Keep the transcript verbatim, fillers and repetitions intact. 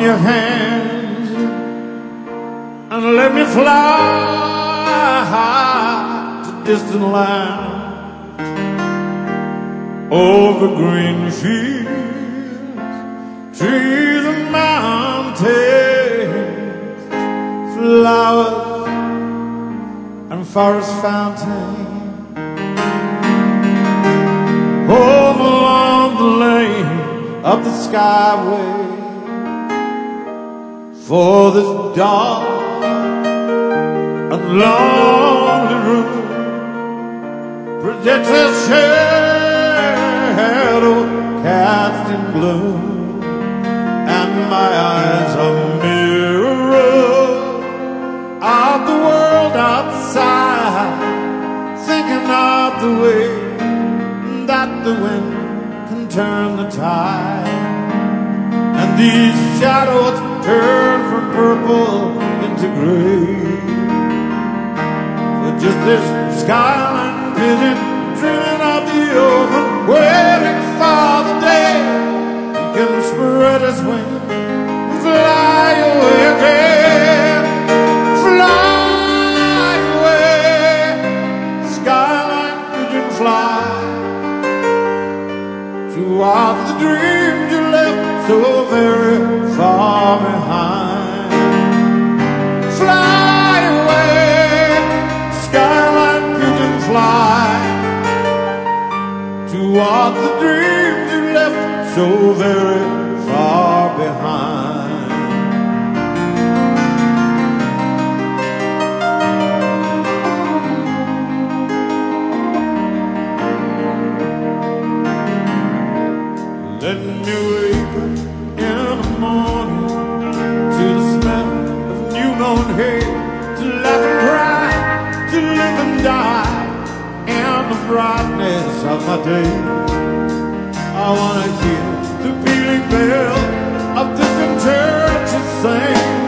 your hands and let me fly to distant lands, over green fields, trees and mountains, flowers and forest fountains, home along the lane of the skyway. For this dark and lonely room projects a shadow cast in gloom, and my eyes are mirrors of the world outside, thinking of the way that the wind can turn the tide, and these shadows turn from purple into gray. For just this skyline vision, dreaming of the open, waiting for the day he can spread his wings and fly away again. Fly away, skyline vision, fly towards the dreams you left so very far behind. Fly away, skyline pigeon, fly toward the dreams you left so very far behind. Let me wake up in the morning to the smell of new mown hay, to laugh and cry, to live and die in the brightness of my day. I wanna hear the pealing bell of distant churches sing,